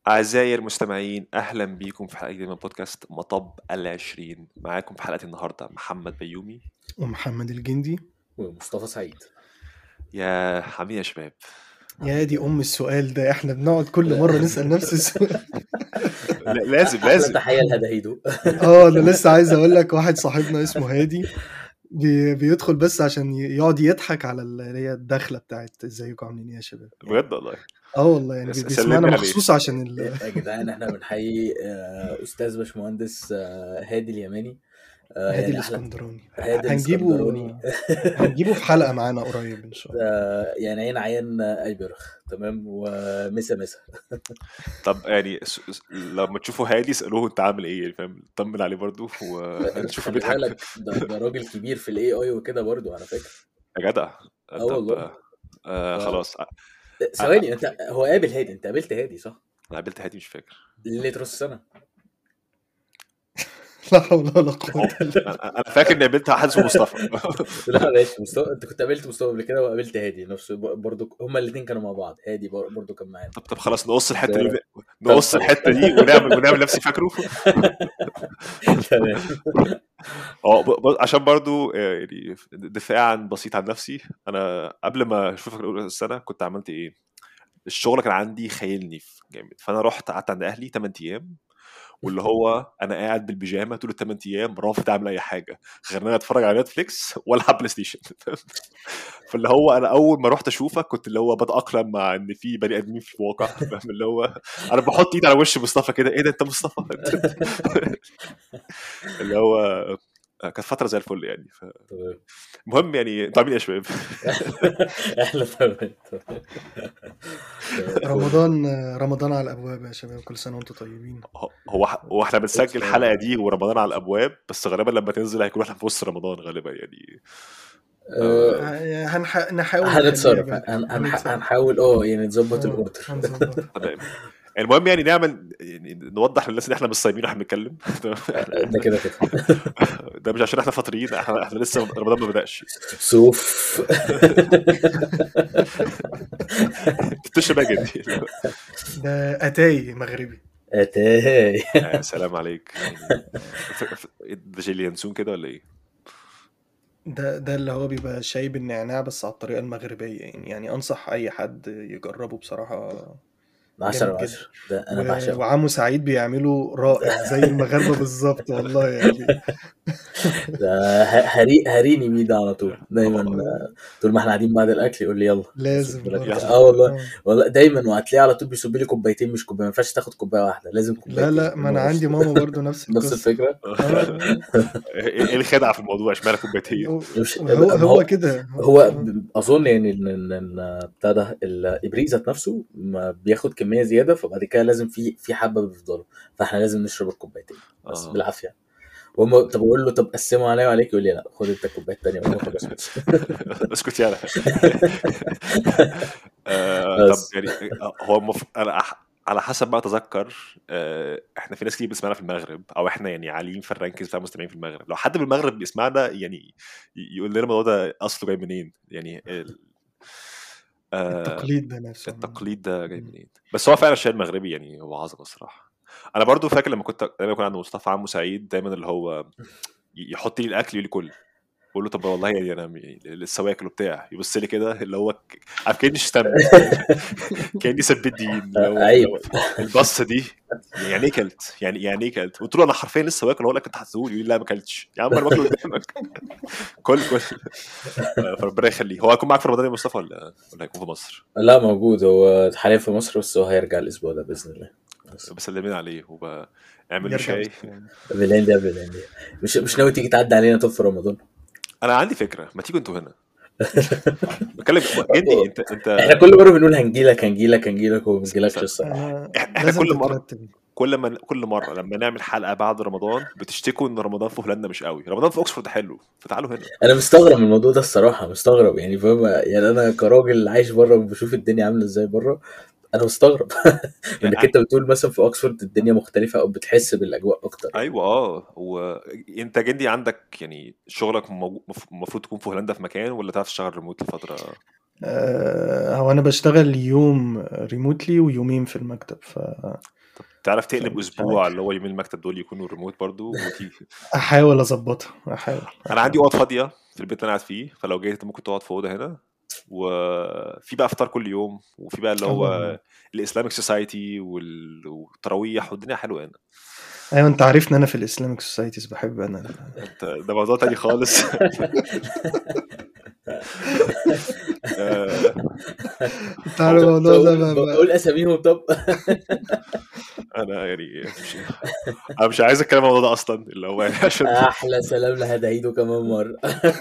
أعزائي المستمعين، أهلا بيكم في حلقة جديدة من بودكاست مطب العشرين. معاكم في حلقة النهاردة محمد بيومي. ومحمد الجندي. ومصطفى سعيد. يا حميد يا شباب. يا دي السؤال ده احنا بنقعد كل مرة نسأل نفس السؤال. لازم تحية لهداهيدو. انا لسه عايز اقول لك واحد صاحبنا اسمه هادي بيدخل بس عشان يقعد يضحك على اللي هي الدخلة بتاعت ازيكم عاملين ايه يا شباب. بجد والله. والله يعني بيسمعنا سلمني عليه. مخصوص عشان يا جدعان احنا بنحيي استاذ باشمهندس هادي اليماني. هادي يعني احلى الاسكندراني. هادي هنجيبه الاسكندراني. هنجيبه في حلقة معانا قريب ان شاء الله. يعني عين عين ايبرخ تمام ومسا مسا. طب يعني لما تشوفوا هادي اسألوه أنت عامل إيه، يعني فاهم، طمن عليه برضو ونشوفه خلي بيضحك. بالك ده راجل كبير في الاي اي وكده برضو على فكرة. يا جدع. والله. طب خلاص. ثواني، انت هو قابل هادي؟ انت قابلت هادي صح؟ أنا قابلت هادي مش فاكر. ليه ترص السنة؟ لا حول ولا قوة الا بالله. أنا فاكر إني قابلت واحد اسمه مصطفى. لا ماشي مصطفى، انت كنت قابلت مصطفى قبل كده وقابلت هادي نفسه برضو، هما الاثنين كانوا مع بعض. هادي برضو كان معانا. طب خلاص نقص الحتة دي. طب نقص خلاص. الحتة دي ونعمل نفسي فاكره. تمام. عشان برضو يعني دفاعا بسيط عن نفسي، انا قبل ما اشوفك اول السنه كنت عملت ايه. الشغل كان عندي خيلني في جامد، فانا رحت قعدت عند اهلي 8 ايام، واللي هو انا قاعد بالبيجامه طول ال 8 ايام رافض اعمل اي حاجه غير ان انا اتفرج على نتفليكس والعب بلاي ستيشن. فاللي هو انا اول ما رحت اشوفك كنت اللي هو بتاقلم مع ان في بني ادمين في الواقع، فاهم اللي هو انا بحط ايدي على وش مصطفى كده، ايه ده انت مصطفى. اللي هو كانت فتره زي الفل يعني تمام. المهم يعني انتوا عاملين ايه يا شباب؟ احنا تمام. رمضان على الابواب يا شباب، كل سنة وانتم طيبين. هو احنا بنسجل الحلقه دي ورمضان على الابواب، بس غالبا لما تنزل هيكون احنا في وسط رمضان غالبا يعني. آه، نحاول نخليها هنتصرف، بدري. هنحاول يعني نظبط الاوردر. هنظبط. تمام. المهم يعني نعمل يعني نوضح للناس ان احنا مش صايمين واحنا بنتكلم. ده كده كده. ده مش عشان احنا فاطرين، احنا لسه رمضان ما بدأش. سوف. تشرب يا جدي. ده اتاي مغربي. اتاي. سلام عليك يعني. ده جيلي ينسون كده ولا ايه؟ ده اللي هو بيبقى شاي بالنعناع بس على الطريقة المغربية، يعني أنصح أي حد يجربه بصراحة. 10 جامد على جدا. 10 ده انا بعشقه. وعمو سعيد بيعمله رائع زي المغاربة بالظبط والله يعني. ده هريني بيه ده على طول دايما. طول ما احنا قاعدين بعد الاكل يقول لي يلا لازم أصب لك. برضه. والله. والله دايما، وهتلاقيه على طول بيصب لي كوبايتين مش كوبايه، ما ينفعش تاخد كوبايه واحده، لازم لا كوبايتين. لا، ما أنا عندي ماما برضه نفس نفس القصة. الفكره. ايه الخدعه في الموضوع؟ اشمعنى كوبايتين؟ مش هو ما هو كده اظن يعني ان بتاع ده الابريق ذات نفسه ما بياخد كميه زياده، فبعد كده لازم في حبه بيفضلوا، فاحنا لازم نشرب الكوبايتين بس بالعافيه. طب اقول له طب قسموا عليا وعليك، يقول لي لا خد انت الكوبايه الثانيه وناخد اسكت. اسكت يالا. طب بس يعني هو انا على حسب ما اتذكر، احنا في ناس كتير بتسمعنا في المغرب، او احنا يعني عاليين في الرانكينج بتاع المستمعين في المغرب. لو حد من المغرب بيسمعنا يعني يقول لنا الموضوع ده اصله جاي منين يعني التقليد ده نفسه. التقليد ده جاي منين. بس هو فعلا الشاي المغربي يعني هو عظمه الصراحه. انا برضو فاكر لما كنت دايما يكون عند مصطفى عمو سعيد دايما اللي هو يحط لي الاكل يقول لي كل، بقول له طب والله يعني انا لسه واكل وبتاع، يبص لي كده اللي هو عارف كاني شتمت، كاني سبت دين اللي عيب. هو البصه دي. يعني ايه كلت؟ يعني ايه كلت؟ قلت له انا حرفيا لسه واكل، اقول لك انت هتقول يقول لي لا ما كلتش يا عم انا باكل قدامك. كل فربنا يخليه. هو هيكون معاك في رمضان يا مصطفى ولا هيكون في مصر؟ لا موجود، هو حاليا في مصر بس هو هيرجع الاسبوع ده باذن الله. بسلمين عليه اعمل له يرجع شاي. بالهندي قبل الهندي. مش ناوي تيجي تعدي علينا طب في رمضان؟ انا عندي فكره، ما تيجوا انتوا هنا بتكلم جدي. انت احنا كل مره بنقول هنجيلك وما بنجيلكش الصراحه. احنا لازم كل مره تترتب. كل مره لما نعمل حلقه بعد رمضان بتشتكوا ان رمضان في هولندا مش قوي، رمضان في اوكسفورد حلو، فتعالوا هنا. انا مستغرب من الموضوع ده الصراحه، مستغرب يعني فاهم، يعني انا كراجل عايش بره وبشوف الدنيا عامله ازاي بره، انا مستغرب. انك يعني انت بتقول مثلا في اوكسفورد الدنيا مختلفه او بتحس بالاجواء اكتر يعني. ايوه وانت جدي عندك يعني شغلك المفروض تكون في هولندا في مكان، ولا تعرف تشتغل ريموت لفتره؟ هو انا بشتغل يوم ريموتلي ويومين في المكتب طب تعرف تقلب فمش اسبوع عارف. اللي هو يومين المكتب دول يكونوا ريموت برضو وتيجي؟ احاول اظبطها، احاول انا عندي اوضه فاضيه في البيت اللي انا قاعد فيه، فلو جيت ممكن تقعد في اوضه هنا، وفي بقى افطار كل يوم، وفي بقى اللي الله. هو الاسلامك سوسايتي والتراويح والدنيا حلوه هنا. ايوه انت عارفني انا في الاسلامك سوسايتيز بحب انا ده موضوع تاني خالص. آه، انت عارف هو الموضوع ده بقول اساميهم طب. انا يعني انا مش عايز اتكلم عن الموضوع ده اصلا، اللي هو يعني عشان احلى سلام لهدعيده كمان مره.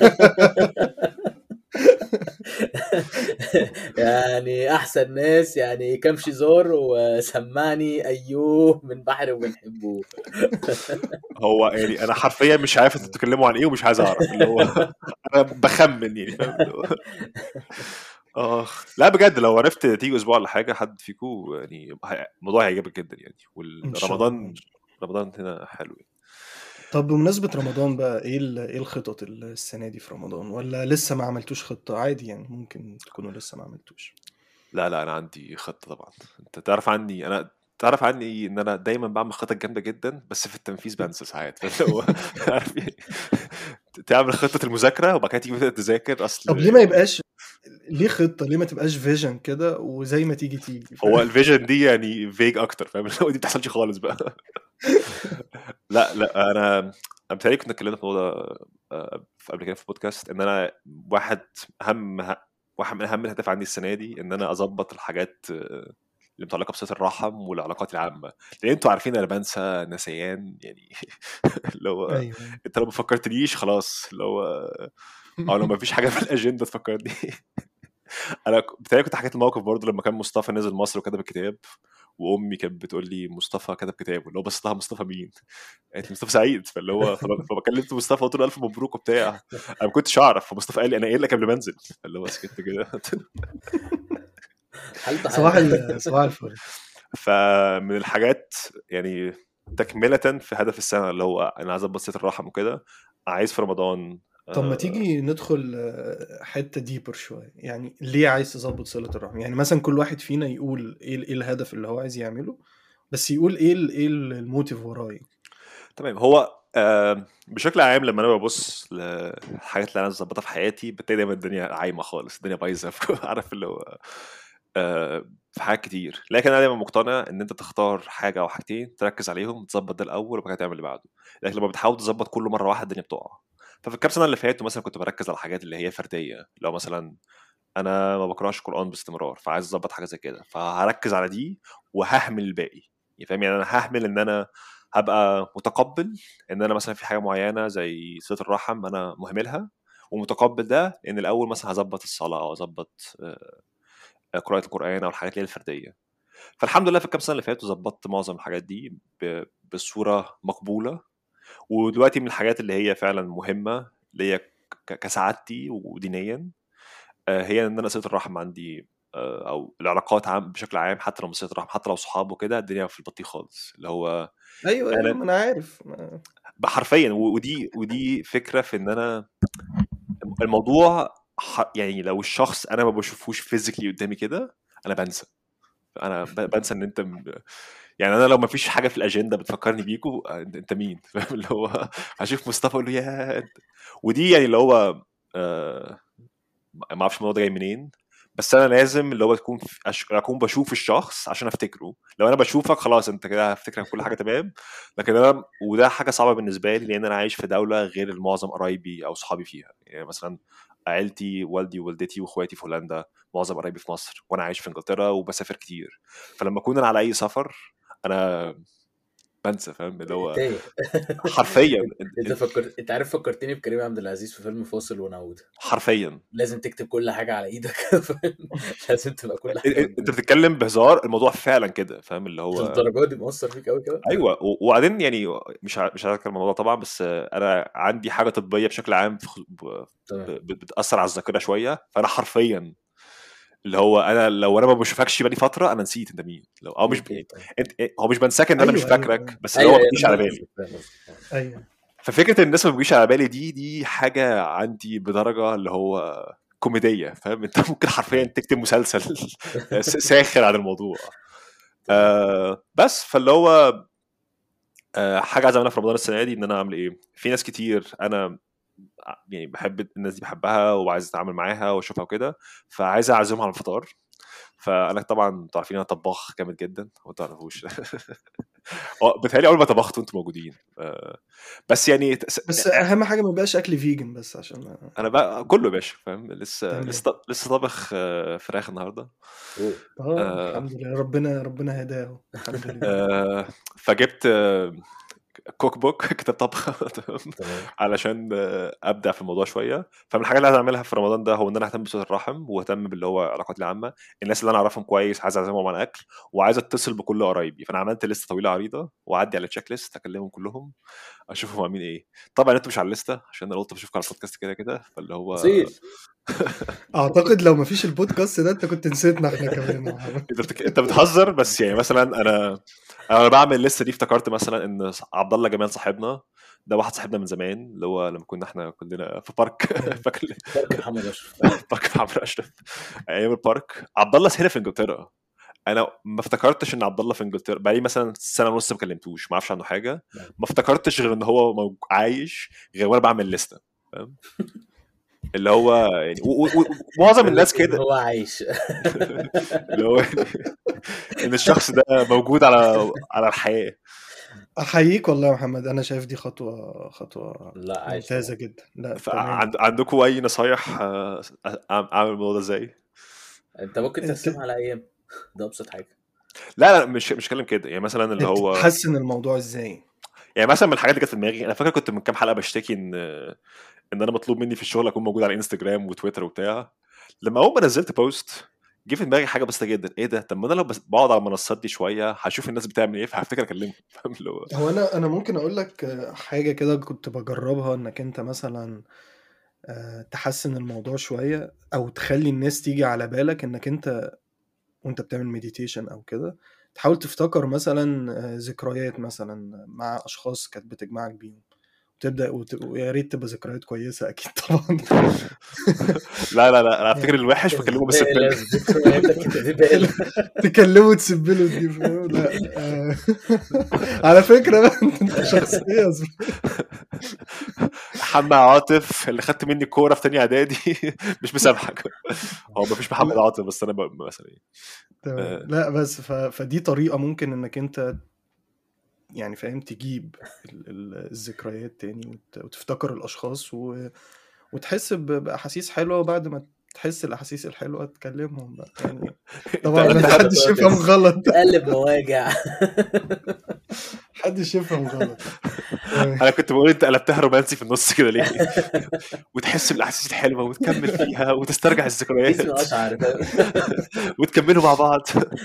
يعني احسن ناس، يعني كام شزار وسمعني ايوه من بحر وبنحبه. هو يعني انا حرفيا مش عارف انتوا بتتكلموا عن ايه ومش عايز اعرف، اللي هو انا بخمن يعني، فاهم اللي هو لا بجد لو عرفت تيجي اسبوع ولا حاجه حد فيكم يعني الموضوع هيعجبك جدا يعني. ان شاء الله. والرمضان رمضان هنا حلو يعني. طب بمناسبة رمضان بقى ايه الخطط السنة دي في رمضان، ولا لسه ما عملتوش خطة؟ عادي يعني ممكن تكونوا لسه ما عملتوش. لا انا عندي خطه طبعا. انت تعرف عني ان انا دايما بعمل خطط جامده جدا، بس في التنفيذ بنسى ساعات. فاللي هو عارف إيه؟ تعمل خطه المذاكره وبعد كده تيجي تبدا تذاكر اصل. طب ليه ما يبقاش ليه خطة؟ ليه ما تبقاش فيجن كده وزي ما تيجي هو فاهم؟ الفيجن دي يعني فيج اكتر، فاهم اللي هو دي بتحصلش خالص بقى. لا انا بتهيألي كنا اتكلمنا في الموضوع ده قبل كده في بودكاست، ان انا واحد اهم واحد من اهم الاهداف عندي السنه دي ان انا اظبط الحاجات اللي متعلقه بصله الرحم والعلاقات العامه، لان انتوا عارفين انا بنسى نسيان يعني. اللي هو ايوه. انت لو ما فكرتنيش خلاص، اللي هو او لو ما فيش حاجه في الاجنده تفكرني. انا بتهيألي كنت حكيت الموقف برضه لما كان مصطفى نزل مصر وكتب الكتاب، وامي كانت بتقول لي مصطفى كتب كتاب، اللي هو بصيت لها مصطفى مين؟ قالت لي مصطفى سعيد. فاللي هو فبكلمت مصطفى قلت له الف مبروك وبتاع، انا ما كنتش اعرف. فمصطفى قال لي انا قايل لك قبل ما انزل. فاللي هو سكت كده. حالته حال. صباح الفل. فمن الحاجات يعني تكملة في هدف السنة اللي هو انا عايز ابسط الرحم وكده، عايز في رمضان طب ما آه، تيجي ندخل حتة ديبر شوية، يعني ليه عايز تظبط صلة الرحم؟ يعني مثلا كل واحد فينا يقول ايه الهدف اللي هو عايز يعمله، بس يقول ايه الموتيف وراه. تمام. هو بشكل عام لما انا ببص للحاجات اللي انا ظبطها في حياتي بتلاقي دايما الدنيا عايمه خالص، الدنيا بايظه. عارف اللي هو في حاجات كتير، لكن انا دايما مقتنع ان انت تختار حاجه او حاجتين تركز عليهم، تظبط ده الاول وبعد كده تعمل اللي بعده. لكن لما بتحاول تظبط كله مره واحده الدنيا بتقع. ففي الكام سنه اللي فاتوا مثلا كنت بركز على الحاجات اللي هي فرديه، لو مثلا انا ما بقراش قران باستمرار فعايز اظبط حاجه زي كده، فهركز على دي وههمل الباقي. يعني فاهم يعني انا ههمل ان انا هبقى متقبل ان انا مثلا في حاجه معينه زي صله الرحم انا مهملها، ومتقبل ده ان الاول مثلا هظبط الصلاه او اظبط قراءه القران او الحاجات اللي هي الفرديه. فالحمد لله في الكام سنه اللي فاتوا ظبطت معظم الحاجات دي بصوره مقبوله. ودلوقتي من الحاجات اللي هي فعلا مهمه ليا كسعادتي ودينيا هي ان انا صله الرحم عندي او العلاقات بشكل عام، حتى لو مش صله رحم حتى لو صحاب وكده الدنيا في البطيء خالص، اللي هو ايوه انا ما انا عارف حرفيا ودي فكره في ان انا الموضوع يعني لو الشخص انا ما بشوفوش فيزيكلي قدامي كده انا بنسى. انا بنسى ان انت يعني انا لو ما فيش حاجه في الاجنده بتفكرني بيكو انت مين؟ فاهم اللي هو هشوف مصطفى اقول له يا ودي يعني اللي هو ما اعرفش الموضوع ده جاي منين، بس انا لازم اللي هو تكون اكون بشوف الشخص عشان افتكره. لو انا بشوفك خلاص انت كده هفتكرك كل حاجه تمام. لكن انا وده حاجه صعبه بالنسبه لي لان انا عايش في دوله غير المعظم قرايبي او صحابي فيها. يعني مثلا عيلتي والدي ووالدتي واخواتي في هولندا، معظم قرايبي في مصر، وانا عايش في انجلترا وبسافر كتير. فلما اكون انا على اي سفر انا بنسى، فاهم اللي هو تايه. حرفيا انت عارف فكرتني بكريم عبد العزيز في فيلم فاصل ونعود. حرفيا لازم تكتب كل حاجه على ايدك. لازم تبقى كل حاجه انت قدامك. بتتكلم بهزار، الموضوع فعلا كده، فاهم اللي هو للدرجه دي مؤثر فيك قوي كده؟ ايوه. وبعدين يعني مش عارف اتكلم الموضوع طبعا، بس انا عندي حاجه طبيه بشكل عام تمام. بتاثر على الذاكره شويه. فانا حرفيا اللي هو انا لو انا ما بشوفكش بقالي فتره انا نسيت انت مين. لو او مش اوكي طيب. انت هو مش بنساك ان انا مش ايوه فاكرك، بس اللي هو ايوه ما ايوه بتجيش انا على فاهم بالي. قصدك فاهم قصدك. ايوه ففكره ان الناس ما بتجيش على بالي دي حاجه عندي بدرجه اللي هو كوميديه، فاهم؟ انت ممكن حرفيا تكتب مسلسل ساخر عن الموضوع. بس فاللي هو حاجه عايز اعملها في رمضان السنه دي ان انا اعمل ايه. في ناس كتير انا يعني بحب الناس دي، بحبها وعايز اتعامل معاها واشوفها وكده، فعايز اعزمهم على الفطار. فانا طبعا تعرفين انا طباخ جامد جدا، ما تعرفوش. بتهيألي اول ما طبخت وانتم موجودين. بس يعني بس اهم حاجه ما يبقاش اكل فيجن، بس عشان انا بقى كله يا باشا، فاهم؟ لسه تمام. لسه طابخ فراخ النهارده. الحمد لله، ربنا هداه، الحمد لله. فجبت كوك بوك كتاب طبخ تمام. علشان ابدع في الموضوع شويه. فمن الحاجات اللي عايز اعملها في رمضان ده هو ان انا اهتم بصله الرحم، واهتم باللي هو علاقاتي العامه، الناس اللي انا اعرفهم كويس عايز اعزمهم على اكل، وعايز اتصل بكل قرايبي. فانا عملت لسته طويله عريضه واعدي على تشيك ليست اكلمهم كلهم اشوفهم عاملين ايه. طبعا انتوا مش على الليسته عشان انا قلت بشوفكم على البودكاست كده كده، فاللي هو اصيل. اعتقد لو ما فيش البودكاست ده انت كنت نسيتنا احنا كمان يا محمد. انت بتهزر. بس يعني مثلا انا بعمل الليسته دي افتكرت مثلا ان عبد الله جمال صاحبنا ده واحد صاحبنا من زمان، اللي هو لما كنا احنا كلنا في بارك فاكر بارك محمد اشرف. بارك محمد اشرف ايام البارك. عبد الله هنا في انجلترا. انا ما افتكرتش ان عبد الله في انجلترا، بقالي مثلا سنه ونص ما كلمتوش، ما اعرفش عنه حاجه. ما افتكرتش غير ان هو عايش غير وانا بعمل لسته، فاهم؟ اللي هو يعني معظم الناس كده هو عايش. اللي هو ان الشخص ده موجود على الحياه. احييك والله يا محمد، انا شايف دي خطوه لا عايش ممتازه طبعا. جدا. لا تمام. عندكم اي نصايح اعمل الموضوع ده ازاي؟ انت ممكن تقسمها على ايام، ده ابسط حاجه. لا مش كلام كده. يعني مثلا اللي انت هو تحسن الموضوع ازاي؟ يعني مثلا من الحاجات اللي جت في دماغي، انا فاكر كنت من كام حلقه بشتكي ان انا مطلوب مني في الشغل اكون موجود على انستجرام وتويتر وبتاع. لما اول ما نزلت بوست جه في دماغي حاجه بسيطه جدا، ايه ده؟ طب ما انا لو بس بقعد على المنصات دي شويه هشوف الناس بتعمل ايه، فهفتكر اكلمهم. فاهم اللي هو هو انا ممكن اقول لك حاجه كده كنت بجربها، انك انت مثلا تحسن الموضوع شويه، او تخلي الناس تيجي على بالك، انك انت وانت بتعمل مديتيشن او كده تحاول تفتكر مثلا ذكريات مثلا مع اشخاص كانت بتجمعك بيهم، وتبدا ويا ريت تبقى ذكريات كويسه اكيد طبعا. لا انا افتكر الوحش بكلمه بالسبب. ذكرياتك تبقى تكلمه تسبله دي، فاهم؟ لا على فكره بقى انت شخصيه محمد عاطف اللي خدت مني الكوره في تانية اعدادي مش مسامحك. هو مفيش محمد لا عاطف، بس انا مثلا تمام. لا بس فدي طريقه ممكن انك انت يعني فاهم تجيب الذكريات تاني، وتفتكر الاشخاص وتحس باحاسيس حلوه، وبعد ما تحس الاحاسيس الحلوه تكلمهم بقى يعني. طبعا ما تقلب حدش يفهم غلط، تقلب مواجع. حدش يفهم غلط. انا كنت بقول انت قلبتها رومانسي في النص كده ليه؟ وتحس بالاحاسيس الحلوه وتكمل فيها وتسترجع الذكريات جسمي اشعر. وتكملوا مع بعض.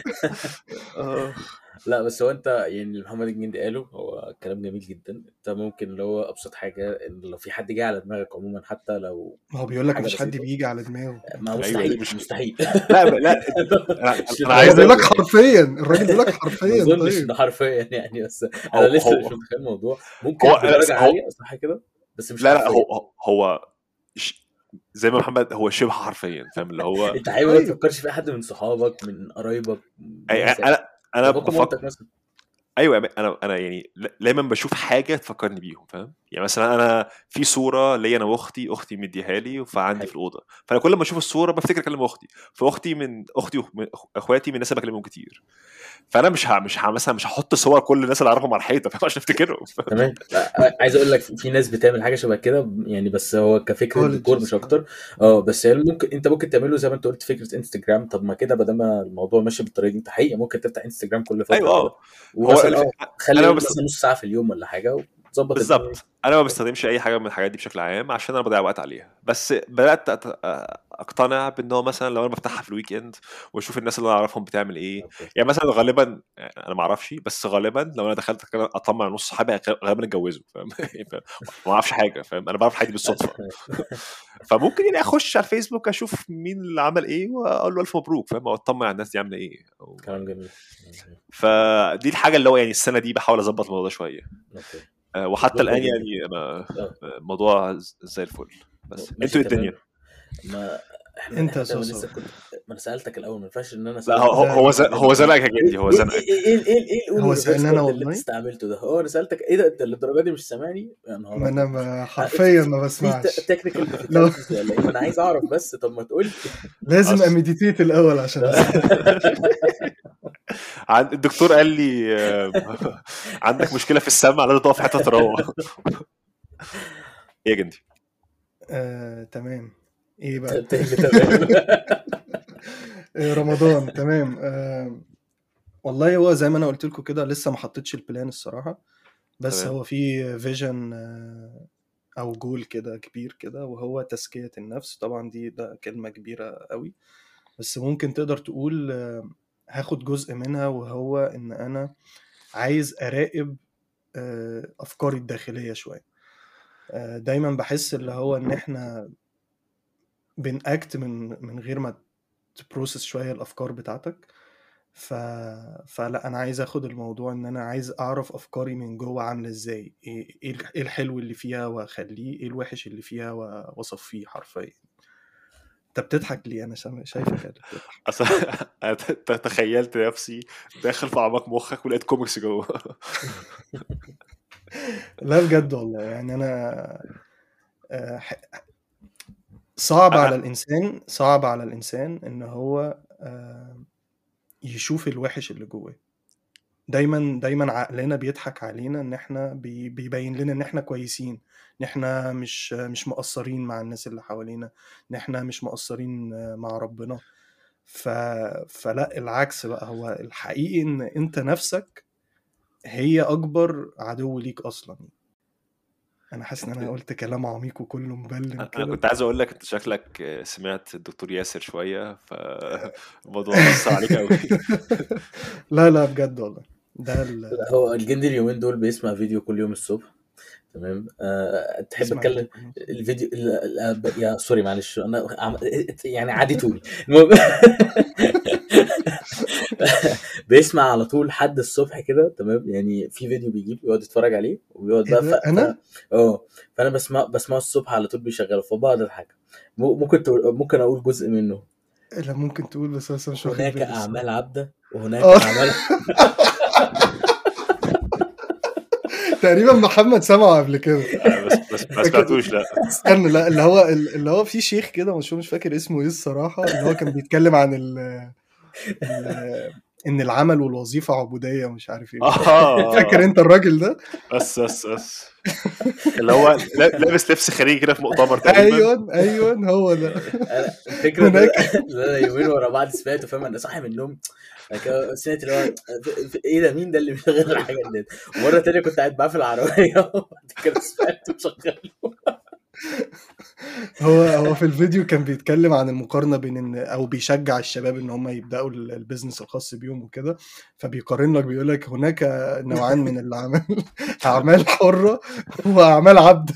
لا بس هو انت يعني اللي محمد الجندي قاله هو كلام جميل جدا. انت ممكن اللي هو ابسط حاجه ان لو في حد جه على دماغك عموما، حتى لو ما هو بيقول لك حاجه مفيش حد بسيطه، بيجي على دماغه. ما ايوه مستحيل مش مستحيل. لا هو انا عايز بيقول لك يعني حرفيا، الراجل بيقول لك ما حرفيا. اظنش طيب انه حرفيا يعني، بس هو انا لسه مش هو متخيل الموضوع. هو ممكن بدرجه هو عاليه صح كده، بس مش لا حرفيا. هو زي ما محمد هو شبه حرفيا، فاهم اللي هو انت حقيقي ما ايوه تفكرش في حد من صحابك من قرايبك ناس يعني انا باباك ومامتك بفكر. مثلا؟ ايوه انا يعني دايما بشوف حاجه تفكرني بيهم، فاهم؟ يعني مثلا انا في صوره ليا انا واختي مديها لي فعندي في حلو. الاوضه، فانا كل ما اشوف الصوره بفتكر اكلم اختي. فاختي من اخواتي من الناس اللي بكلمهم كتير، فانا مش مثلا مش هحط صور كل الناس اللي اعرفهم على الحيطه، فاهم؟ عشان افتكرهم. تمام. عايز اقول لك في ناس بتعمل حاجه شبه كده يعني، بس هو كفكره ديكور مش كولجز. اكتر. بس يعني ممكن انت ممكن تعمله زي ما انت قلت فكره انستجرام. طب ما كده بدل ما الموضوع ماشي بالطريقه دي، انت حقيقي ممكن تفتح انستجرام كل فتره ايوه كده، هو ومثلا خلي انا يوم مثلا نص ساعه في اليوم ولا حاجه، وتظبط الدنيا دي. بالظبط انا ما بستخدمش اي حاجه من الحاجات دي بشكل عام عشان انا بضيع وقت عليها. بس بدات اقتنع بان هو مثلا لو انا بفتحها في الويك اند واشوف الناس اللي انا اعرفهم بتعمل ايه. اوكي. يعني مثلا غالبا انا ما اعرفش، بس غالبا لو انا دخلت اطمع نص صحابي غالبا اتجوزوا، فاهم؟ ما اعرفش حاجه، فاهم؟ انا بعرف حياتي بالصدفه. فممكن يعني اخش على الفيسبوك اشوف مين اللي عمل ايه واقول له الف مبروك، فاهم؟ او اطمع على الناس دي عامله ايه كلام جميل. فدي الحاجه اللي هو يعني السنه دي بحاول اظبط الموضوع ده شويه. اوكي. وحتى اظبطها الان جدا. يعني انا اه موضوع زي الفل. بس ماشي انتوا إيه الدنيا؟ تمام. ما انت يا احنا لسه صوصو. كنت، ما انا سالتك الاول، ما ينفعش ان انا لا اسالك لا لا لا، هو زنقك يا جدي، هو ايه زنقك. هو الاونو ريفرس سألني انا وورد اللي انت والله. استعملته ده؟ هو انا سالتك ايه ده، انت للدرجه دي مش سامعني؟ يا نهار ما انا ابيض. حرفيا ما في بسمعش. تكنيكال لو ديفيكالتيز ولا ايه؟ ما انا عايز اعرف بس، طب ما تقول لي. لازم أصل امديتيت الاول عشان اسمع. الدكتور قال لي عندك مشكله في السمع، لازم تقف في حته تروح. ايه يا جندي؟ تمام. ايه بقى؟ تمام. رمضان تمام. والله هو زي ما انا قلت لكم كده، لسه ما حطيتش البلان الصراحة، بس تمام. هو في فيجن او جول كده كبير كده، وهو تزكية النفس. طبعا ده كلمة كبيرة قوي، بس ممكن تقدر تقول هاخد جزء منها، وهو ان انا عايز اراقب افكاري الداخلية شوية. دايما بحس اللي هو ان احنا بنأكت من غير ما تبروسس شوية الافكار بتاعتك. ف... فلا انا عايز اخد الموضوع ان انا عايز اعرف افكاري من جوه عامله ازاي، إيه الحلو اللي فيها واخليه، ايه الوحش اللي فيها واصفيه حرفيا. انت بتضحك ليه؟ انا شايفك قاعد بتضحك. اصل أنا تخيلت نفسي داخل في اعماق مخك ولقيت كوميكس جوه. لا بجد والله، يعني انا آه، ح- صعب على الانسان ان هو يشوف الوحش اللي جواه. دايما عقلنا بيضحك علينا ان احنا بيبين لنا ان احنا كويسين، ان احنا مش مقصرين مع الناس اللي حوالينا، ان احنا مش مقصرين مع ربنا. ف... فلا العكس بقى، هو الحقيقي ان انت نفسك هي اكبر عدو ليك اصلا. انا حاسس ان انا قلت كلام عميق وكله مبلم انا كده. كنت عايز اقول لك انت شكلك سمعت الدكتور ياسر شويه، فالموضوع اثر عليك قوي. لا لا بجد والله. لا، هو الجندي اليومين دول بيسمع فيديو كل يوم الصبح. تمام. تحب اسمع اتكلم فيديو كله. الفيديو يا سوري معلش انا يعني عادي. المهم بيسمع على طول حد الصبح كده، تمام، يعني في فيديو بيجيب يقعد يتفرج عليه وبيقعد ايه بقى ده؟ انا اه فانا بسمعه الصبح على طول بيشغله، فبقعد اضحك. ممكن اقول جزء منه. لا ممكن تقول، بس انا مش واخد هناك بالي اعمال الصراحه. عبده وهناك اه اعمال. تقريبا محمد سمعه قبل كده. بس ما فاكر؟ سمعتوش، لا. استنى، لا اللي هو في شيخ كده مشهور، مش فاكر اسمه ايه الصراحة، اللي هو كان بيتكلم عن ال ان العمل والوظيفة عبودية ومش عارف ايه وكده. فاكر انت الراجل ده؟ بس اللي هو لابس لبس خارجي كده في مؤتمر تقريبا. ايوه هو ده. انا الفكره ان هناك انا يومين ورا بعض سمعته، فاهم، انا صاحي من النوم بعد كده سمعت اللي هو ايه ده، مين ده اللي بيشغل الحاجات دي؟ ومره تانية كنت قاعد معاه في العربيه وبعد كده سمعته شغال. هو في الفيديو كان بيتكلم عن المقارنة بين ان، او بيشجع الشباب ان هم يبدأوا البيزنس الخاص بيهم وكده. فبيقارن لك، بيقول لك هناك نوعان من الاعمال: اعمال حرة واعمال عبد.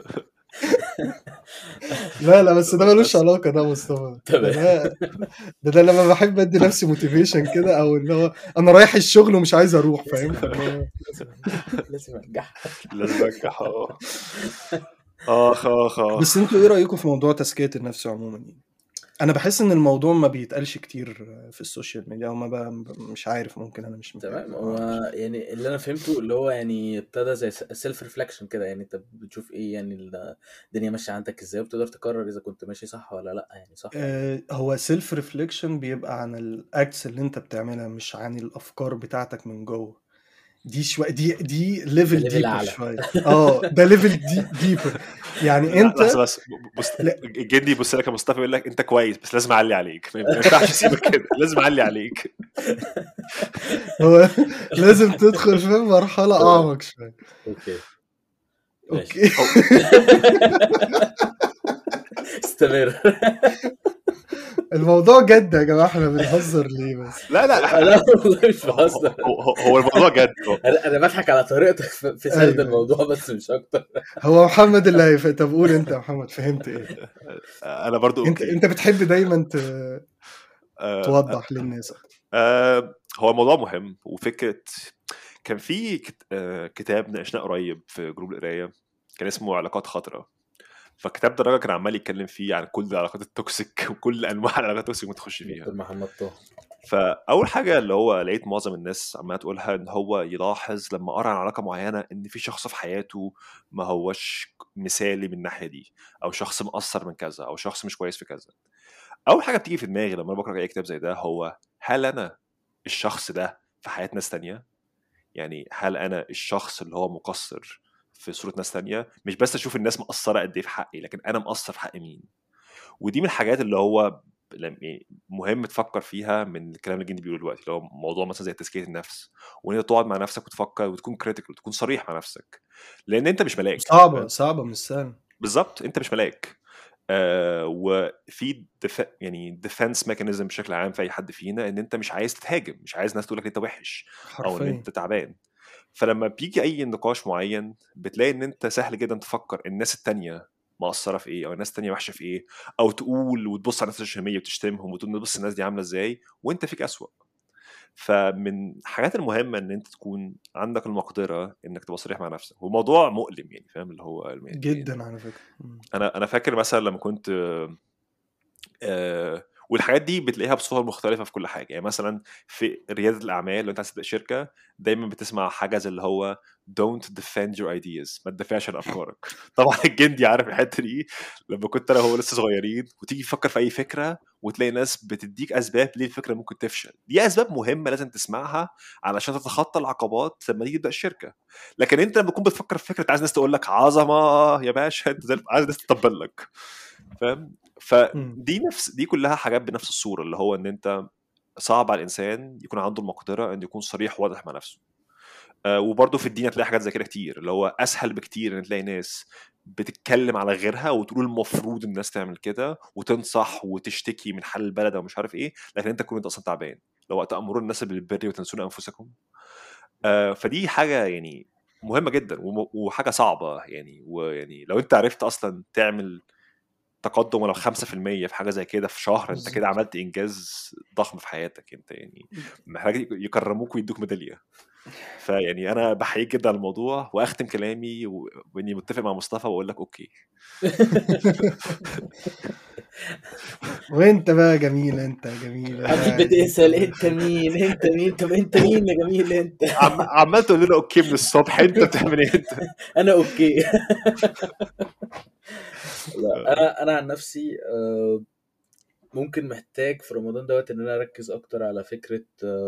لا بس ده ملوش بس علاقة، ده مصطفى تمام. ده لما بحب ادي نفسي موتيفيشن كده، او اللي هو انا رايح الشغل ومش عايز اروح، فاهم؟ فاللي هو لازم انجح. لازم انجح. اخ. بس انتوا ايه رأيكم في موضوع تزكية النفس عموما يعني؟ انا بحس ان الموضوع ما بيتقالش كتير في السوشيال ميديا، او ما بقى مش عارف، ممكن انا مش تمام. متابع، هو معرفش. يعني اللي انا فهمته اللي هو يعني ابتدى زي سيلف ريفلكشن كده، يعني انت بتشوف ايه، يعني الدنيا ماشيه عندك ازاي، وبتقدر تقرر اذا كنت ماشي صح ولا لا، يعني صح ولا لا. هو سيلف ريفليكشن بيبقى عن الاكتس اللي انت بتعملها، مش عن الافكار بتاعتك من جوه. دي شويه، دي ده ليفل ليفل ديبر اعلى. شويه. ده ليفل ديبر. يعني لا لحظه انت بس. لا، الجندي يبص لك يا مصطفى يقول لك انت كويس بس لازم اعلي عليك، ما ينفعش اسيبك كده، لازم اعلي عليك. هو لازم تدخل في مرحله اعمق شويه. اوكي ماشي. اوكي. أو استمر. الموضوع جد يا جماعه، احنا بنهزر ليه بس؟ لا لا والله مش بهزر. هو الموضوع جد. انا بضحك على طريقتك في سرد ايوه الموضوع بس مش اكتر. هو محمد اللي طب قول انت يا محمد، فهمت ايه؟ انا برضو انت اوكي. انت بتحب دايما آه، توضح للناس اكتر. هو الموضوع مهم، وفكره كان في كتاب ناقشناه قريب في جروب القرايه، كان اسمه علاقات خطره. فكتاب ده الراجل كان عمال يتكلم فيه عن كل العلاقات التوكسيك وكل انواع العلاقات التوكسيك ممكن تخش فيها. دكتور محمد طه. فاول حاجه اللي هو لقيت معظم الناس عماله تقولها ان هو يلاحظ لما قرا عن علاقه معينه ان في شخص في حياته ما هوش مثالي من الناحيه دي، او شخص مقصر من كذا، او شخص مش كويس في كذا. اول حاجه بتيجي في دماغي لما أنا بقرا اي كتاب زي ده هو هل انا الشخص ده في حياه ناس تانية؟ يعني هل انا الشخص اللي هو مقصر في صوره ناس تانية؟ مش بس اشوف الناس مقصره قد ايه في حقي، لكن انا مقصر في حق مين؟ ودي من الحاجات اللي هو يعني مهم تفكر فيها من الكلام اللي جندي بيقوله دلوقتي، اللي هو موضوع مثلا زي تزكيه النفس، وان انت تقعد مع نفسك وتفكر وتكون كريتيكال وتكون صريح مع نفسك، لان انت مش ملاك. صعبة مش سهل. بالظبط، انت مش ملاك. وفي يعني ديفense ميكانيزم بشكل عام في اي حد فينا ان انت مش عايز تتهاجم، مش عايز ناس تقول لك انت وحش او ان حرفيا. انت تعبان. فلما بيجي اي نقاش معين بتلاقي ان انت سهل جدا تفكر الناس التانية مقصره في ايه، او الناس التانية وحشه في ايه، او تقول وتبص على الناس الشهميه وتشتمهم وتقول بص الناس دي عامله ازاي وانت فيك اسوأ. فمن الحاجات المهمه ان انت تكون عندك المقدره انك تبقى صريح مع نفسك، وموضوع مؤلم يعني، فاهم اللي هو يعني جدا على فكرة. انا فاكر مثلا لما كنت والحاجات دي بتلاقيها بصور مختلفه في كل حاجه. يعني مثلا في رياده الاعمال لو انت عايز تبدا شركه دايما بتسمع حاجه زي اللي هو don't defend your ideas، ما تدافعش عن افكارك. طبعا الجندي عارف الحته دي. لما كنت انا وهو لسه صغيرين وتيجي تفكر في اي فكره وتلاقي ناس بتديك اسباب ليه الفكره ممكن تفشل، دي اسباب مهمه لازم تسمعها علشان تتخطى العقبات لما تيجي تبدا الشركه. لكن انت لما تكون بتفكر في فكره عايز ناس تقول لك عظمه يا باشا، انت عايز ناس تطبل لك، فاهم؟ فدي دي كلها حاجات بنفس الصوره، اللي هو ان انت صعب على الانسان يكون عنده المقدره ان يكون صريح واضح مع نفسه. وبرضه في الدين هتلاقي حاجات زي كده كتير، اللي هو اسهل بكتير ان تلاقي ناس بتتكلم على غيرها وتقول المفروض الناس تعمل كده وتنصح وتشتكي من حال البلد او مش عارف ايه، لكن انت تكون انت اصلا تعبان. لو تأمرون الناس بالبر وتنسون انفسكم. فدي حاجه يعني مهمه جدا وحاجه صعبه يعني. ويعني لو انت عرفت اصلا تعمل تقدم ولو 5% في حاجه زي كده في شهر، انت كده بالظبط. عملت انجاز ضخم في حياتك انت يعني. محتاج يكرموك ويدوك ميداليه. فيعني انا بحييك جدا على الموضوع، واختم كلامي واني متفق مع مصطفى واقول لك اوكي. وانت بقى جميل، انت جميل حبيبي تسأل انت مين، انت مين، طب انت مين يا جميل انت؟ عمال تقول لنا اوكي من الصبح، انت بتعمل ايه انت؟ انا اوكي. لا انا عن نفسي ممكن محتاج في رمضان دوت ان انا اركز اكتر على فكره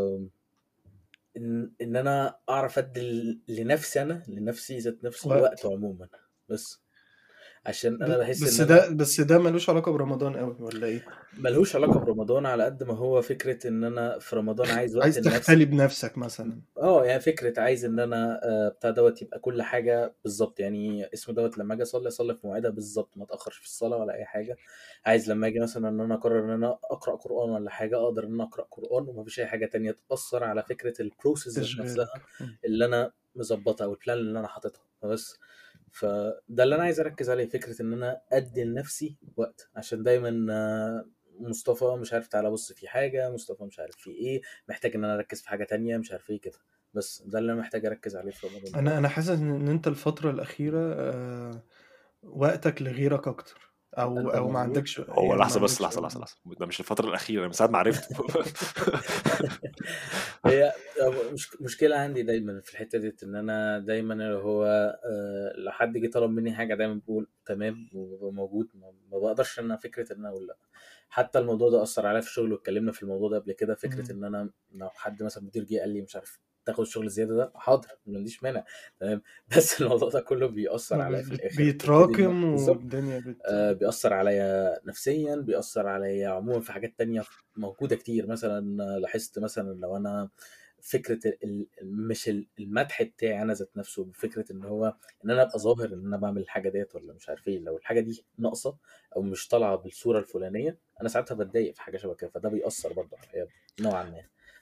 ان انا اعرف ادي لنفسي، انا لنفسي ذات نفسي وقت عموما، بس عشان انا بحس ان انا بس ده ملوش علاقة برمضان قوي ولا ايه؟ ملهوش علاقه برمضان على قد ما هو فكره ان انا في رمضان عايز وقت عايز تختلي لنفسي. بنفسك مثلا. يعني فكره عايز ان انا بتاع دوت يبقى كل حاجه بالظبط، يعني اسمه دوت لما اجي اصلي في مواعيدها بالظبط، ما اتاخرش في الصلاه ولا اي حاجه. عايز لما اجي مثلا ان انا اقرر ان انا اقرا قران ولا حاجه، اقدر ان انا اقرا قران ومفيش اي حاجه تانية تاثر على فكره البروسيس ذات نفسها تشغيلك. اللي انا مظبطها او البلان اللي انا حاططها. بس فده اللي انا عايز اركز عليه، فكره ان انا ادي لنفسي وقت، عشان دايما مصطفى مش عارف تعالى بص في حاجه، مصطفى مش عارف في ايه، محتاج ان انا اركز في حاجه تانية مش عارف ايه كده. بس ده اللي انا محتاج اركز عليه في رمضان ده. انا حاسس ان انت الفترة الأخيرة وقتك لغيرك اكتر، ده او ما مظبوط. عندكش، هو يعني ما لحظه بس، عندكش. لحظه ده مش الفتره الاخيره، من ساعه ما عرفته. هي مشكلة عندي دايما في الحتة دي، ان انا دايما اللي هو لو حد جه طلب مني حاجة دايما بقول تمام وببقى موجود، ما بقدرش ان فكرة ان انا اقول لا. حتى الموضوع ده اثر عليا في الشغل، واتكلمنا في الموضوع ده قبل كده، فكرة ان انا لو حد مثلا مدير جه قال لي مش عارف تاخد الشغل الزيادة ده، حاضر ما عنديش مانع تمام. بس الموضوع ده كله بيأثر عليا في الاخر، بيبتدي ان بيتراكم بالظبط والدنيا بيأثر عليا نفسيا، بيأثر عليا عموما في حاجات تانية موجودة كتير. مثلا لاحظت مثلا لو أنا فكرة مش المدح بتاعي أنا ذات نفسه، بفكرة إن هو إن أنا أبقى ظاهر إن أنا بعمل الحاجة ديت ولا مش عارف إيه، لو الحاجة دي ناقصة أو مش طالعة بالصورة الفلانية، أنا ساعتها بتضايق في حاجة شبه كده، فده بيأثر برضه عليا نوعا ما.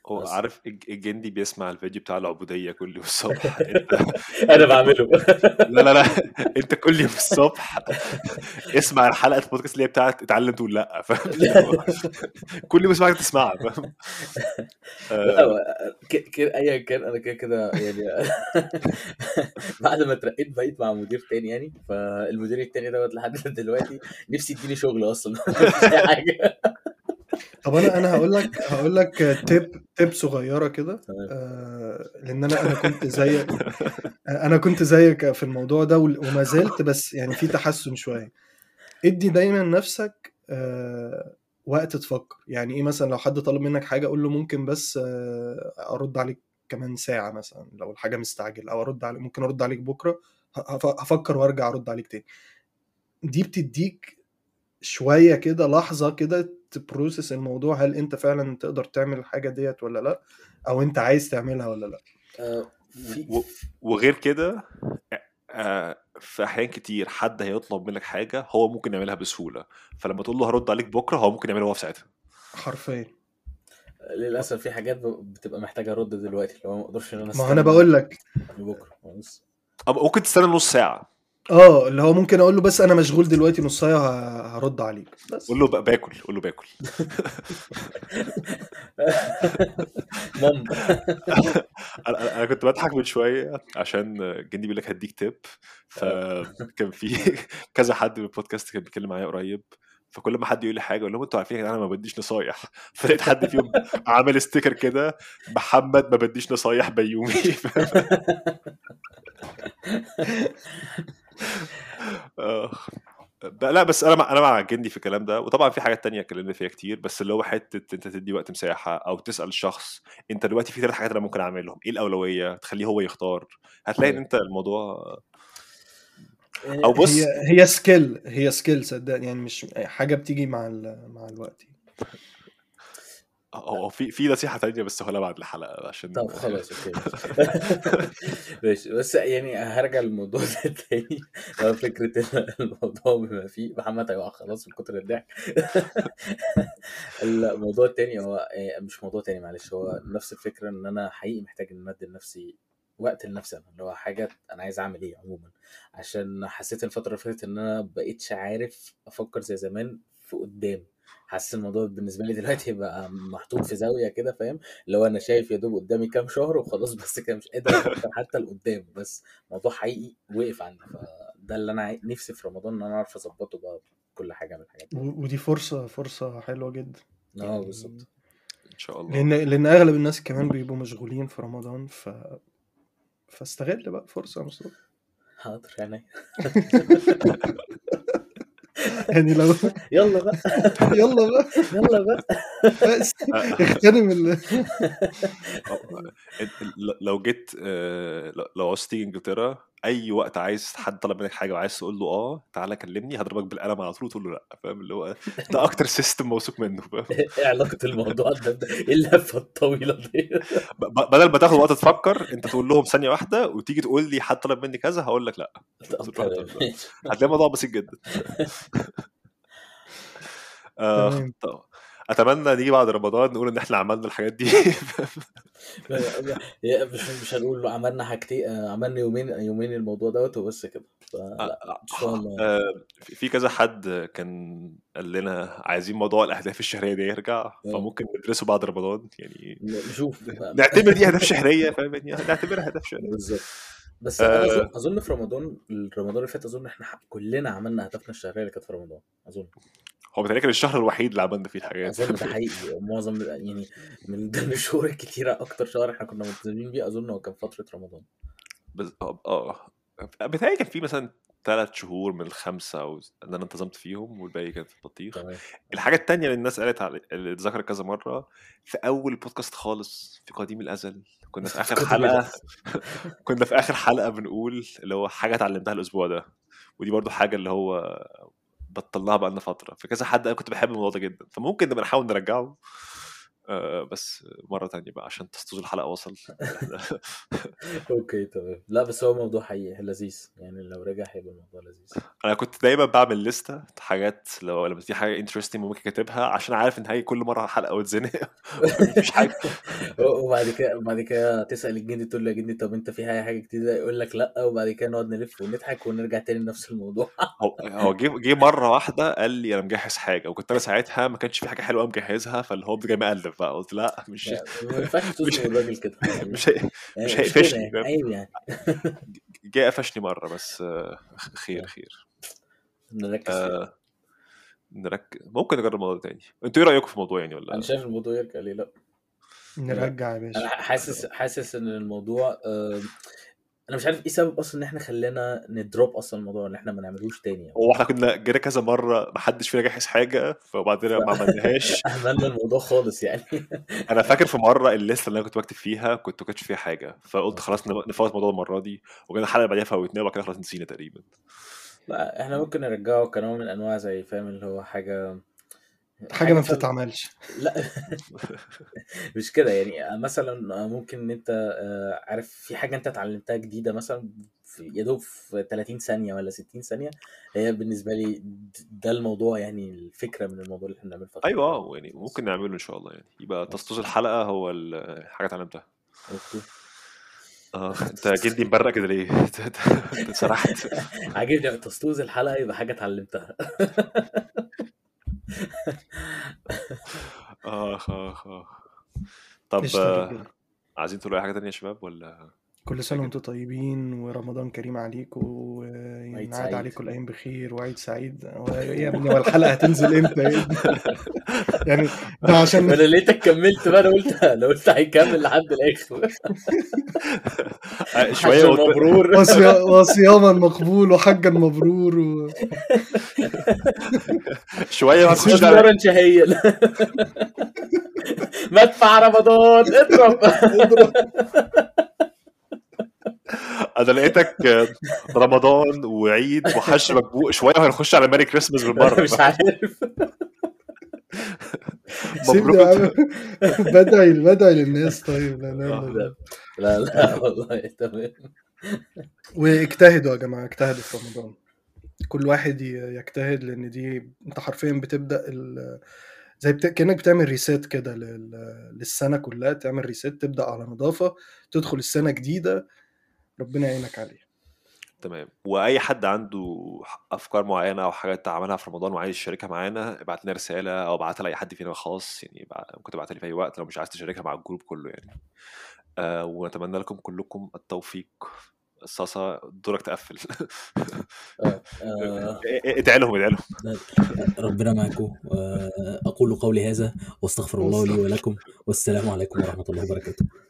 هو بس عارف الجندي بيسمع الفيديو بتاع العبودية كل يوم الصبح. انت انا انت كل بعمله. لا انت كل يوم الصبح اسمع الحلقة البودكاست اللي هي بتاعت اتعلم تقول لا، فاهم؟ اللي هو كل يوم اسمعك تسمعها، فاهم؟ لا آه، ايا كان انا كده كده يعني. بعد ما اترقيت بقيت مع مدير تاني يعني، فالمدير التاني دوت لحد دلوقتي نفسي يديني شغل اصلا. مفيش اي حاجه. طب انا هقول لك تيب صغيره كده، تمام. لان انا كنت زيك. انا كنت زيك في الموضوع ده وما زلت، بس يعني في تحسن شويه. ادي دايما نفسك وقت تفكر. يعني ايه؟ مثلا لو حد طلب منك حاجه قول له ممكن بس ارد عليك كمان ساعه مثلا لو الحاجه مستعجل، او ممكن ارد عليك بكره، هفكر وارجع ارد عليك تاني. دي بتديك شويه كده، لحظه كده تبروسس الموضوع، هل انت فعلا تقدر تعمل الحاجه ديت ولا لا، او انت عايز تعملها ولا لا. في وغير كده في احيان كتير حد هيطلب منك حاجة هو ممكن يعملها بسهولة، فلما تقول له هرد عليك بكرة هو ممكن يعملها هو في ساعتها. حرفيا. للاسف في حاجات بتبقى محتاجه ارد دلوقتي، لو ما اقدرش ان انا ما انا استنى بقول لك، لبكره بس. أو ممكن تستنى نص ساعة. اللي هو ممكن اقول له بس انا مشغول دلوقتي نص ساعه، هرد عليك قول بس. له باكل، قول له باكل. مام. انا كنت بضحك من شويه عشان جندي بيقول لك هديك تيب، فكان في كذا حد من البودكاست كان بيتكلم معايا قريب، فكل ما حد يقول لي حاجه اقول لهم انتوا عارفين يا جدعان انا ما بديش نصايح، فلقيت حد فيهم عامل ستيكر كده محمد ما بديش نصايح بيومي. آه. لا بس انا مع جندي في الكلام ده، وطبعا في حاجات تانية اتكلمنا فيها كتير، بس اللي هو حته انت تدي وقت مساحه او تسال الشخص انت دلوقتي في 3 حاجات انا ممكن اعملهم، ايه الاولويه، تخليه هو يختار، هتلاقي ان انت الموضوع. او هي بص، هي سكيل صدقني، يعني مش حاجه بتيجي مع الوقت. هو في نصيحه تانية بس هقولها بعد الحلقه عشان طب خلاص اوكي ماشي. ماشي بس يعني هرجع للموضوع ده تاني. هو فكرة الموضوع بما فيه محمد هيقع خلاص من كتر الضحك. الموضوع التاني هو مش موضوع تاني معلش، هو نفس الفكرة ان انا حقيقي محتاج ان ادي لنفسي وقت لنفسي انا، اللي هو حاجة انا عايز اعمل ايه عموما. عشان حسيت الفترة اللي فاتت ان انا بقيتش عارف افكر زي زمان في قدام. حاسس الموضوع بالنسبة لي دلوقتي بقى محطوط في زاوية كده، فاهم؟ لو انا شايف يا دوب قدامي كام شهر وخلاص، بس كده مش قادر افكر حتى لقدام، بس موضوع حقيقي وقف عندي. فده اللي انا نفسي في رمضان ان انا اعرف اظبطه بقى كل حاجه من الحاجات دي. ودي فرصه حلوه جدا اه يعني، بالظبط. ان شاء الله. لان اغلب الناس كمان بيبقوا مشغولين في رمضان، فاستغل بقى فرصه يا مصطفى. حاضر يعني. يعني لو يلا بقى. يلا بقى يلا بقى. بس اغتنم لو جيت لو عاوز تيجي انجلترا اي وقت، عايز حد طلب منك حاجه وعايز تقول له تعالى كلمني هضربك بالقلم على طول تقول له لا، فاهم؟ اللي هو ده اكتر سيستم موثوق منه، فاهم؟ ايه علاقه الموضوع ده ايه اللفه الطويله دي؟ بدل ما تاخد وقت تفكر انت تقول لهم ثانيه واحده وتيجي تقول لي حد طلب مني كذا هقول لك لا. طب تمام ماشي. هتلاقي الموضوع بسيط جدا. تمام. طب اتمنى نيجي بعد رمضان نقول ان احنا عملنا الحاجات دي. مش هنقول له عملنا حاجتين، عملنا يومين الموضوع دوت وبس كده، فلا ان شاء الله يعني. في كذا حد كان قال لنا عايزين موضوع الاهداف الشهريه ده يرجع، فممكن ندرسه بعد رمضان يعني، نشوف نعتبر دي اهداف شهريه، فاهم يعني؟ نعتبرها اهداف شهريه. بالظبط. بس انا آه اظن في رمضان اللي فات اظن احنا كلنا عملنا اهدافنا الشهريه اللي كانت في رمضان اظن. هو بتهيألي كان الشهر الوحيد اللي عملنا فيه الحاجات. اظن ده حقيقي معظم يعني من ضمن الشهور الكتيره اكتر شهر احنا كنا ملتزمين بيه اظن هو كان فتره رمضان. بس بتهيألي كان في مثلا 3 شهور من ال5 أو إن أنا انتظمت فيهم والباقي كان في البطيخ. تمام. الحاجة التانية اللي الناس قالت اللي اتذكرت كذا مرة في أول بودكاست خالص في قديم الأزل، كنا في آخر قديم حلقة الأزل. كنا في آخر حلقة بنقول اللي هو حاجة اتعلمتها الأسبوع ده، ودي برضو حاجة اللي هو بطلناها بقالنا فترة، فكذا حد أنا كنت بحب الموضوع ده جدا، فممكن نبقى نحاول نرجعه. بس مرة تانية بقى عشان تستوز الحلقة وصل. اوكي تمام. لا بس هو موضوع حقيقي لذيذ يعني، لو رجع هيبقى الموضوع لذيذ. انا كنت دايما بعمل لستة حاجات لو لما في حاجة انترستنج ممكن كاتبها عشان عارف ان هي كل مرة حلقة وتزنق مفيش حاجة. وبعد كده تسأل الجندي تقول له يا جندي طب انت في حاجة جديدة، يقول لك لا، وبعد كده نقعد نلف ونضحك ونرجع تاني لنفس الموضوع. هو جه مرة واحدة قال لي انا مجهز حاجة، وكنت انا ساعتها ما كانش في حاجة حلوة مجهزها، فاللي هو جاي مقلب بقى، قلت لا مش ما ينفعش تزنق الراجل كده يعني. مش يعني مش مش كده هيقفشني، يعني، فاهم؟ عيب يعني. جه قفشني مرة بس. خير خير. نركز فيها. ممكن نجرب الموضوع تاني. انتوا ايه رأيكم في الموضوع يعني؟ انا ولا شايف الموضوع يرجع ليه لا. نرجع يا انا باشا. حاسس ان الموضوع انا مش عارف ايه سبب اصلا ان احنا خلينا ندروب اصلا الموضوع، ان احنا ما نعملوش تاني. هو احنا كنا جينا كذا مرة محدش فينا جهز حاجة، فبعدين ما عملناهاش. اهملنا الموضوع خالص يعني. انا فاكر في مرة الليستة اللي انا كنت بكتب فيها كنت كاتش فيها حاجة، فقلت خلاص نفوت الموضوع المرة دي، وجينا الحلقة اللي بعديها فوتناها، وبعد كده خلاص نسينا تقريبا. لا احنا ممكن نرجعه كنوع من انواع زي فاهم اللي هو حاجة ما فاهم. بتتعملش. لا مش كده يعني. مثلا ممكن ان انت عارف في حاجة انت اتعلمتها جديدة مثلا يا دوب في 30 ثانية ولا 60 ثانية، هي بالنسبة لي ده الموضوع يعني، الفكرة من الموضوع اللي احنا بنعمله. ايوه يعني ممكن نعمله ان شاء الله، يعني يبقى تصطوص الحلقة هو الحاجة اتعلمتها. اوكي. انت جدي مبرق كده ليه؟ انت سرحت. عاجبني تستوز الحلقة يبقى حاجة اتعلمتها. اخ. طب قشطة يا رجالة. عايزين تقولوا اي حاجة تانية يا شباب ولا؟ كل سنة وانتم طيبين، ورمضان كريم عليكم، عيد وينعاد سعيد. عليكم الأيام بخير، وعيد سعيد. يا ابني والحلقة هتنزل امتى يا ابني؟ يعني ده عشان انا لقيتك كملت بقى، انا قلت هيكمل لحد الاخر. شوية حج مبرور. وصياما مقبول وحجا مبرور شوية وهنخش وإفطارا شهيا. مدفع رمضان اضرب. انا لقيتك رمضان وعيد وحج مكبوق، شويه وهنخش على ماري كريسمس بالمره. مش عارف. سيبني يا عم. بدعي للناس. طيب لا والله تمام. واجتهدوا يا جماعه، اجتهدوا في رمضان. كل واحد يجتهد، لان دي انت حرفيا بتبدا زي كأنك بتعمل ريسيت كده للسنه كلها، تعمل ريسيت، تبدا على نظافه، تدخل السنه جديده، ربنا يعينك عليه. تمام. واي حد عنده افكار معينه او حاجات عملها في رمضان وعايز يشاركها معانا، ابعت لنا رساله او ابعتها لاي حد فينا خاص يعني. ممكن تبعتها لي في اي وقت لو مش عايز تشاركها مع الجروب كله يعني. ونتمنى لكم كلكم التوفيق. صاصة دورك تقفل. ادعي لهم. ربنا معكم. أقول قولي هذا واستغفر الله لي ولكم، والسلام عليكم ورحمة الله وبركاته.